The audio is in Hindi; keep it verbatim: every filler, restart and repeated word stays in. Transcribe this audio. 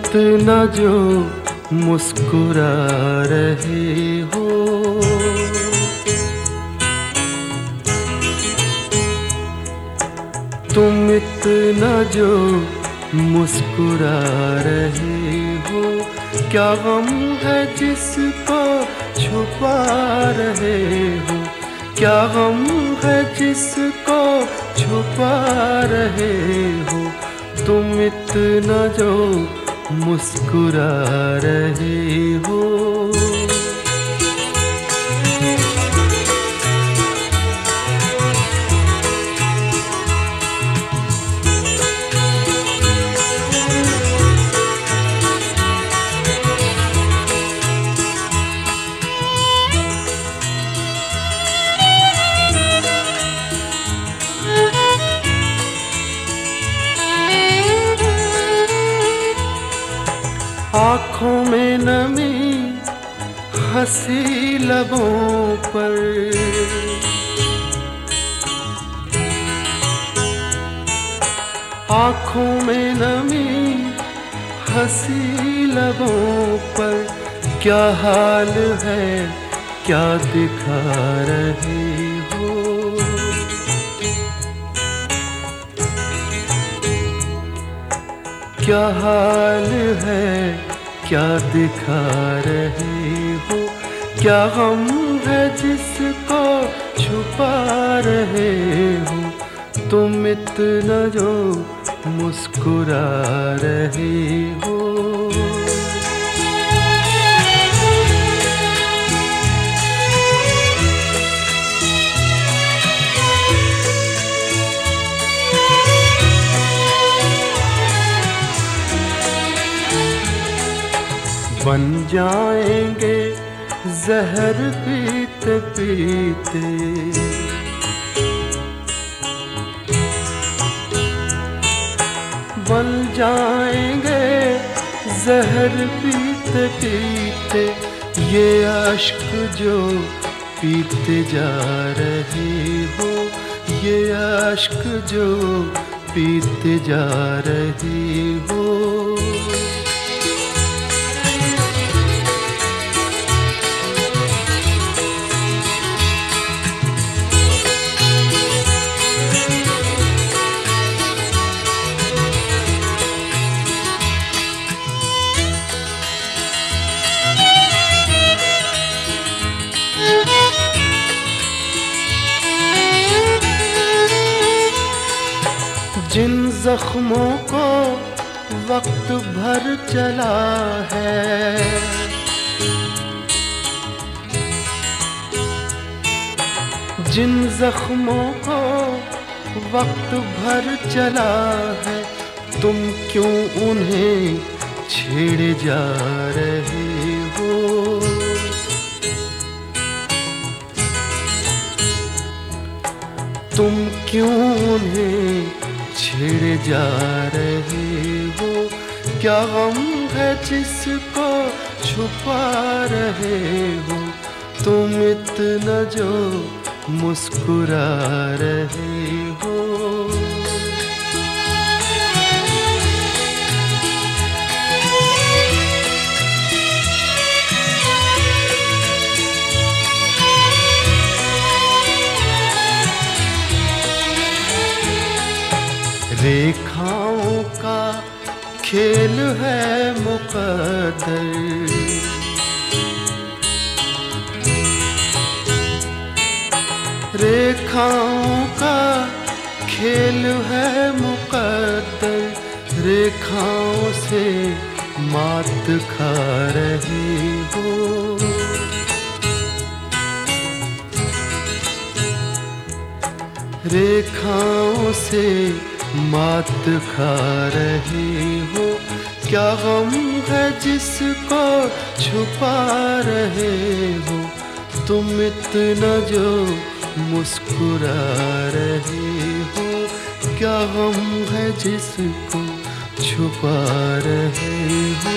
इतना जो मुस्कुरा रहे हो, तुम इतना जो मुस्कुरा रहे हो, क्या गम है जिसको छुपा रहे हो, क्या गम है जिसको छुपा रहे हो, तुम इतना जो मुस्कुरा रहे हो। आँखों में नमी हंसी लबों पर, आँखों में नमी हंसी लबों पर, क्या हाल है क्या दिखा रहे हो, क्या हाल है क्या दिखा रहे हो, क्या गम है जिसको छुपा रहे हो, तुम इतना जो मुस्कुरा रहे हो। बन जाएंगे जहर पीते पीते, बन जाएंगे जहर पीते पीते, ये अश्क जो पीते जा रहे हो, ये अश्क जो पीते जा रहे हो। जिन जख्मों को वक्त भर चला है, जिन जख्मों को वक्त भर चला है, तुम क्यों उन्हें छेड़े जा रहे हो, तुम क्यों उन्हें छेड़े जा रहे हो, क्या गम है जिसको छुपा रहे हो, तुम इतना जो मुस्कुरा रहे हो। रेखाओं का खेल है मुक़द्दर, रेखाओं का खेल है मुक़द्दर, रेखाओं से मात खा रहे हो, रेखाओं से मात खा रहे हो, क्या गम है जिसको छुपा रहे हो, तुम इतना जो मुस्कुरा रहे हो, क्या गम है जिसको छुपा रहे हो।